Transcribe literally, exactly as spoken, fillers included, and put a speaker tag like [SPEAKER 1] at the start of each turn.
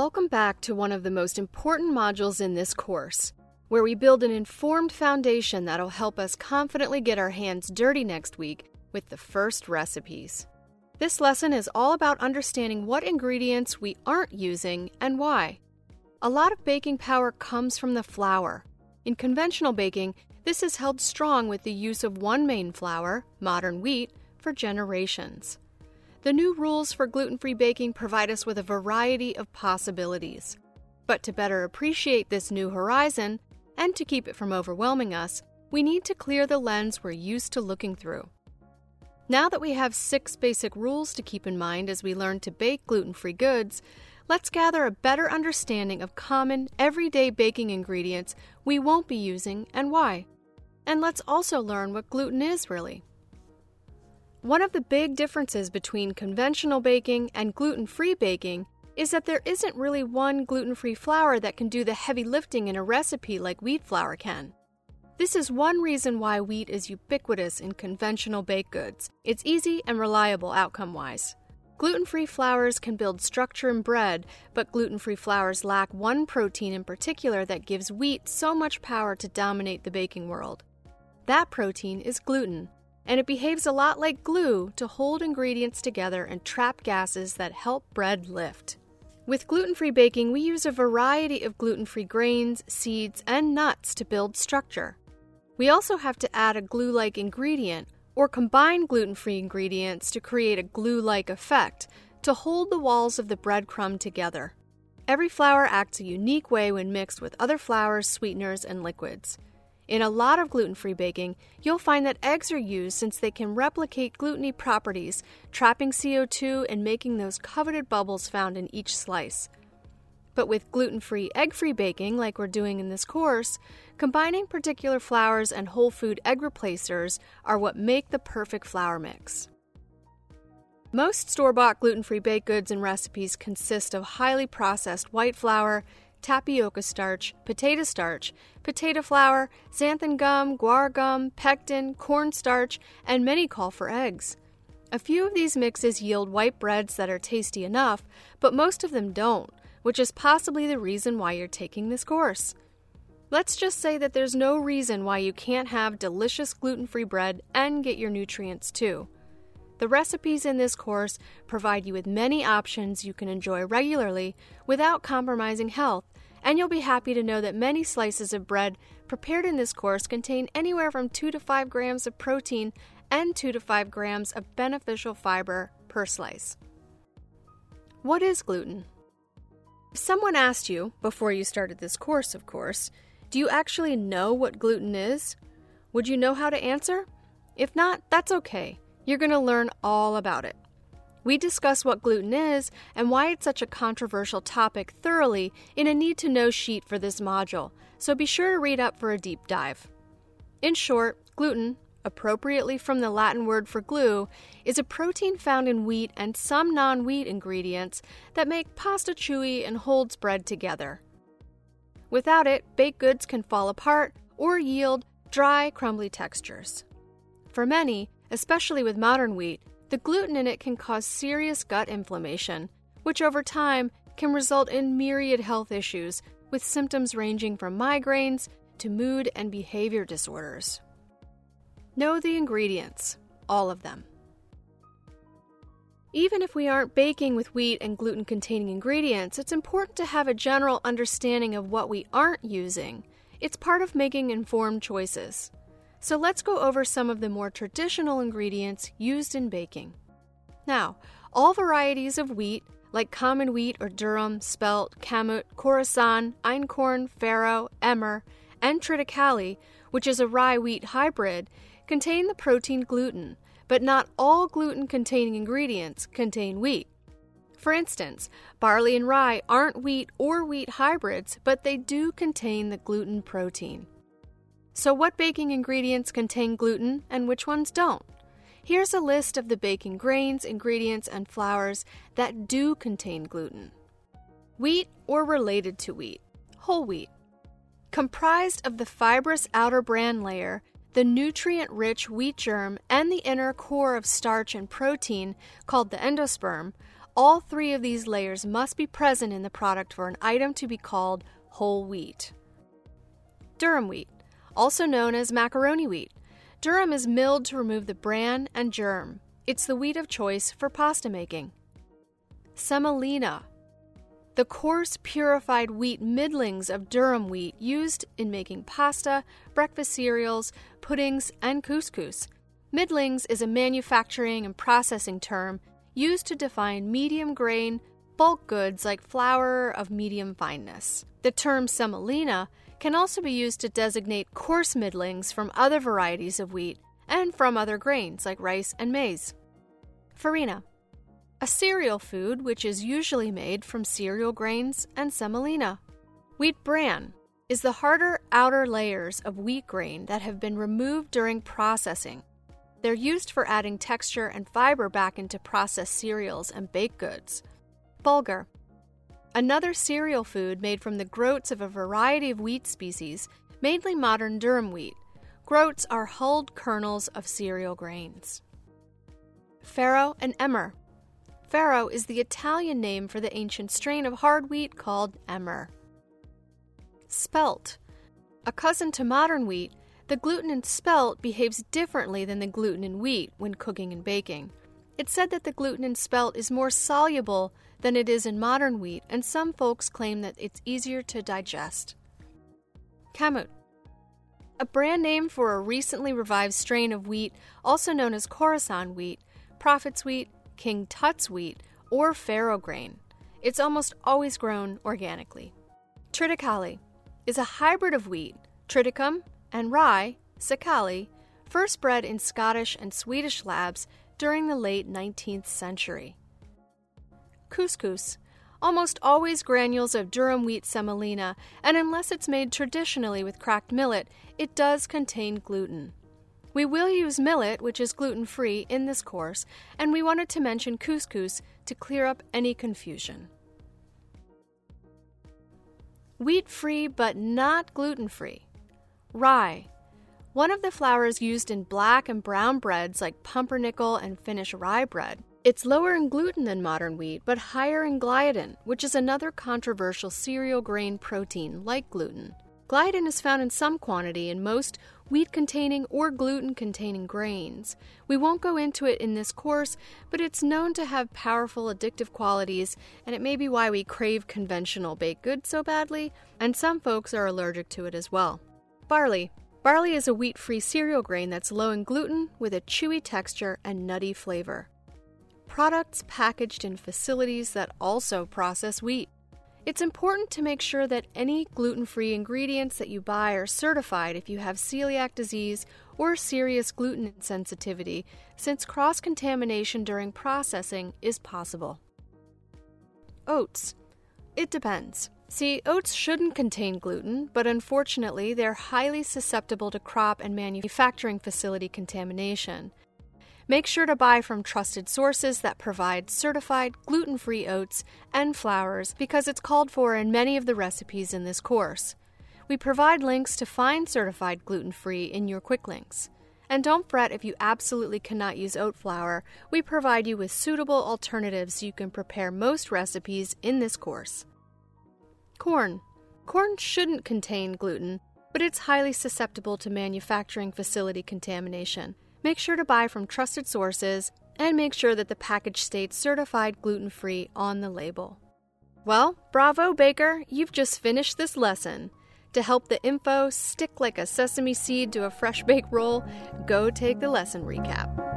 [SPEAKER 1] Welcome back to one of the most important modules in this course, where we build an informed foundation that'll help us confidently get our hands dirty next week with the first recipes. This lesson is all about understanding what ingredients we aren't using and why. A lot of baking power comes from the flour. In conventional baking, this is held strong with the use of one main flour, modern wheat, for generations. The new rules for gluten-free baking provide us with a variety of possibilities. But to better appreciate this new horizon, and to keep it from overwhelming us, we need to clear the lens we're used to looking through. Now that we have six basic rules to keep in mind as we learn to bake gluten-free goods, let's gather a better understanding of common, everyday baking ingredients we won't be using and why. And let's also learn what gluten is really. One of the big differences between conventional baking and gluten-free baking is that there isn't really one gluten-free flour that can do the heavy lifting in a recipe like wheat flour can. This is one reason why wheat is ubiquitous in conventional baked goods. It's easy and reliable outcome-wise. Gluten-free flours can build structure in bread, but gluten-free flours lack one protein in particular that gives wheat so much power to dominate the baking world. That protein is gluten, and it behaves a lot like glue to hold ingredients together and trap gases that help bread lift. With gluten-free baking, we use a variety of gluten-free grains, seeds, and nuts to build structure. We also have to add a glue-like ingredient or combine gluten-free ingredients to create a glue-like effect to hold the walls of the breadcrumb together. Every flour acts a unique way when mixed with other flours, sweeteners, and liquids. In a lot of gluten-free baking, you'll find that eggs are used since they can replicate gluten-y properties, trapping C O two and making those coveted bubbles found in each slice. But with gluten-free, egg-free baking, like we're doing in this course, combining particular flours and whole food egg replacers are what make the perfect flour mix. Most store-bought gluten-free baked goods and recipes consist of highly processed white flour, tapioca starch, potato starch, potato flour, xanthan gum, guar gum, pectin, cornstarch, and many call for eggs. A few of these mixes yield white breads that are tasty enough, but most of them don't, which is possibly the reason why you're taking this course. Let's just say that there's no reason why you can't have delicious gluten-free bread and get your nutrients too. The recipes in this course provide you with many options you can enjoy regularly without compromising health, and you'll be happy to know that many slices of bread prepared in this course contain anywhere from two to five grams of protein and two to five grams of beneficial fiber per slice. What is gluten? If someone asked you, before you started this course, of course, do you actually know what gluten is? Would you know how to answer? If not, that's okay. You're going to learn all about it. We discuss what gluten is and why it's such a controversial topic thoroughly in a need-to-know sheet for this module, so be sure to read up for a deep dive. In short, gluten, appropriately from the Latin word for glue, is a protein found in wheat and some non-wheat ingredients that make pasta chewy and holds bread together. Without it, baked goods can fall apart or yield dry, crumbly textures. For many, especially with modern wheat, the gluten in it can cause serious gut inflammation, which over time can result in myriad health issues, with symptoms ranging from migraines to mood and behavior disorders. Know the ingredients, all of them. Even if we aren't baking with wheat and gluten-containing ingredients, it's important to have a general understanding of what we aren't using. It's part of making informed choices. So let's go over some of the more traditional ingredients used in baking. Now, all varieties of wheat, like common wheat or durum, spelt, kamut, khorasan, einkorn, farro, emmer, and triticale, which is a rye-wheat hybrid, contain the protein gluten, but not all gluten-containing ingredients contain wheat. For instance, barley and rye aren't wheat or wheat hybrids, but they do contain the gluten protein. So what baking ingredients contain gluten and which ones don't? Here's a list of the baking grains, ingredients, and flours that do contain gluten. Wheat or related to wheat, whole wheat. Comprised of the fibrous outer bran layer, the nutrient-rich wheat germ, and the inner core of starch and protein, called the endosperm, All three of these layers must be present in the product for an item to be called whole wheat. Durum wheat, also known as macaroni wheat. Durum is milled to remove the bran and germ. It's the wheat of choice for pasta making. Semolina, the coarse, purified wheat middlings of durum wheat used in making pasta, breakfast cereals, puddings, and couscous. Middlings is a manufacturing and processing term used to define medium grain, bulk goods like flour of medium fineness. The term semolina can also be used to designate coarse middlings from other varieties of wheat and from other grains like rice and maize. Farina, a cereal food which is usually made from cereal grains and semolina. Wheat bran is the harder outer layers of wheat grain that have been removed during processing. They're used for adding texture and fiber back into processed cereals and baked goods. Bulgur, another cereal food made from the groats of a variety of wheat species, mainly modern durum wheat. Groats are hulled kernels of cereal grains. Farro and Emmer. Farro is the Italian name for the ancient strain of hard wheat called Emmer. Spelt, a cousin to modern wheat, the gluten in spelt behaves differently than the gluten in wheat when cooking and baking. It's said that the gluten in spelt is more soluble than it is in modern wheat, and some folks claim that it's easier to digest. Kamut, a brand name for a recently revived strain of wheat, also known as Khorasan wheat, Prophet's wheat, King Tut's wheat, or farro grain. It's almost always grown organically. Triticale is a hybrid of wheat, triticum, and rye, sakali, first bred in Scottish and Swedish labs during the late nineteenth century. Couscous, almost always granules of durum wheat semolina, and unless it's made traditionally with cracked millet, it does contain gluten. We will use millet, which is gluten-free, in this course, and we wanted to mention couscous to clear up any confusion. Wheat-free but not gluten-free. Rye, one of the flours used in black and brown breads like pumpernickel and Finnish rye bread. It's lower in gluten than modern wheat, but higher in gliadin, which is another controversial cereal grain protein like gluten. Gliadin is found in some quantity in most wheat-containing or gluten-containing grains. We won't go into it in this course, but it's known to have powerful addictive qualities, and it may be why we crave conventional baked goods so badly, and some folks are allergic to it as well. Barley. Barley is a wheat-free cereal grain that's low in gluten with a chewy texture and nutty flavor. Products packaged in facilities that also process wheat. It's important to make sure that any gluten-free ingredients that you buy are certified if you have celiac disease or serious gluten sensitivity, since cross-contamination during processing is possible. Oats. It depends. See, oats shouldn't contain gluten, but unfortunately they're highly susceptible to crop and manufacturing facility contamination. Make sure to buy from trusted sources that provide certified gluten-free oats and flours because it's called for in many of the recipes in this course. We provide links to find certified gluten-free in your quick links. And don't fret if you absolutely cannot use oat flour. We provide you with suitable alternatives so you can prepare most recipes in this course. Corn. Corn shouldn't contain gluten, but it's highly susceptible to manufacturing facility contamination. Make sure to buy from trusted sources and make sure that the package states certified gluten-free on the label. Well, bravo, baker, you've just finished this lesson. To help the info stick like a sesame seed to a fresh baked roll, go take the lesson recap.